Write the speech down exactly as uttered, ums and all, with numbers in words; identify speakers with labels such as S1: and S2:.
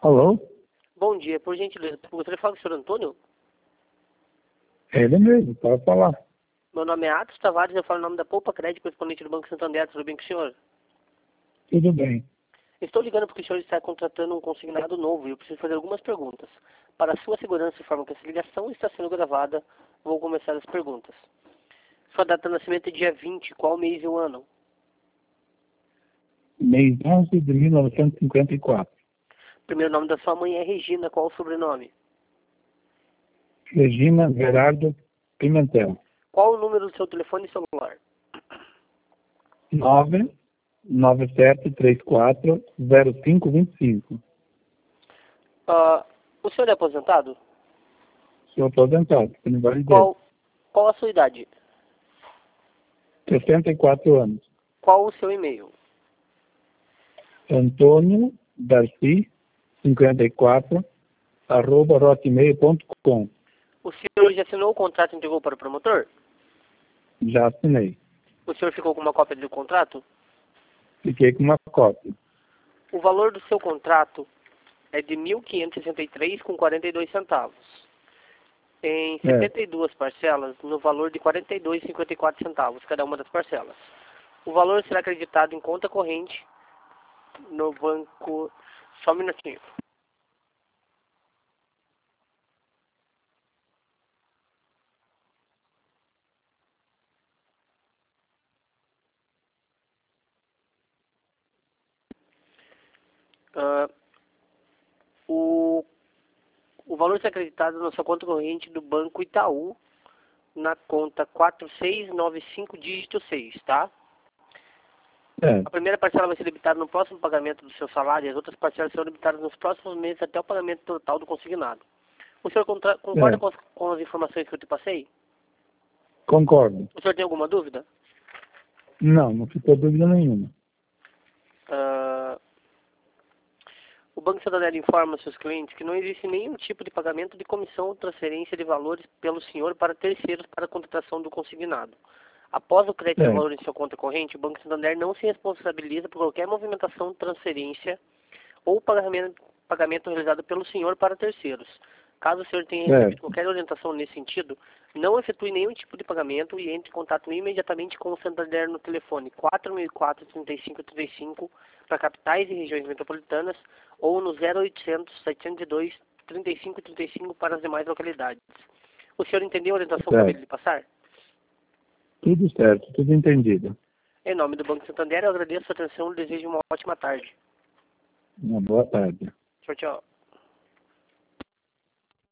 S1: Alô?
S2: Bom dia, por gentileza. Gostaria de falar com o senhor Antônio?
S1: É ele mesmo, pode falar.
S2: Meu nome é Atos Tavares, eu falo em nome da Poupa Crédito, correspondente do Banco Santander. Tudo bem com o senhor?
S1: Tudo bem.
S2: Estou ligando porque o senhor está contratando um consignado novo e eu preciso fazer algumas perguntas. Para a sua segurança, de forma que essa ligação está sendo gravada, vou começar as perguntas. Sua data de nascimento é dia vinte, qual mês e o ano?
S1: Mês onze de mil novecentos e cinquenta e quatro.
S2: Primeiro nome da sua mãe é Regina, qual o sobrenome?
S1: Regina Gerardo Pimentel.
S2: Qual o número do seu telefone celular?
S1: nove nove sete três quatro zero cinco dois cinco.
S2: Ah, o senhor é aposentado?
S1: Sou aposentado, por invalidez.
S2: Qual, qual a sua idade?
S1: sessenta e quatro anos.
S2: Qual o seu e-mail?
S1: Antônio Darcy, cinquenta e quatro, arroba hotmail ponto com.
S2: O senhor já assinou o contrato e entregou para o promotor?
S1: Já assinei.
S2: O senhor ficou com uma cópia do contrato?
S1: Fiquei com uma cópia.
S2: O valor do seu contrato é de mil quinhentos e sessenta e três reais com quarenta e dois centavos. Em
S1: É.
S2: setenta e duas parcelas, no valor de quarenta e dois reais e cinquenta e quatro centavos, cada uma das parcelas. O valor será acreditado em conta corrente no banco... Só um minutinho. Ah, o, o valor será acreditado na sua conta corrente do Banco Itaú, na conta quatro seis nove cinco dígito seis, tá?
S1: É.
S2: A primeira parcela vai ser debitada no próximo pagamento do seu salário e as outras parcelas serão debitadas nos próximos meses até o pagamento total do consignado. O senhor contra- concorda
S1: É.
S2: com as, com as informações que eu te passei?
S1: Concordo.
S2: O senhor tem alguma dúvida?
S1: Não, não ficou dúvida nenhuma.
S2: Ah, o Banco Santander informa seus clientes que não existe nenhum tipo de pagamento de comissão ou transferência de valores pelo senhor para terceiros para a contratação do consignado. Após o crédito de
S1: É.
S2: valor em sua conta corrente, o Banco Santander não se responsabiliza por qualquer movimentação, transferência ou pagamento, pagamento realizado pelo senhor para terceiros. Caso o senhor tenha
S1: É.
S2: recebido qualquer orientação nesse sentido, não efetue nenhum tipo de pagamento e entre em contato imediatamente com o Santander no telefone quatro mil e quatro, trinta e cinco trinta e cinco para capitais e regiões metropolitanas ou no zero oitocentos, setecentos e dois, trinta e cinco trinta e cinco para as demais localidades. O senhor entendeu a orientação que eu acabei de lhe passar?
S1: Tudo certo, tudo entendido.
S2: Em nome do Banco Santander, eu agradeço a atenção e desejo uma ótima tarde.
S1: Uma boa tarde.
S2: Tchau, tchau.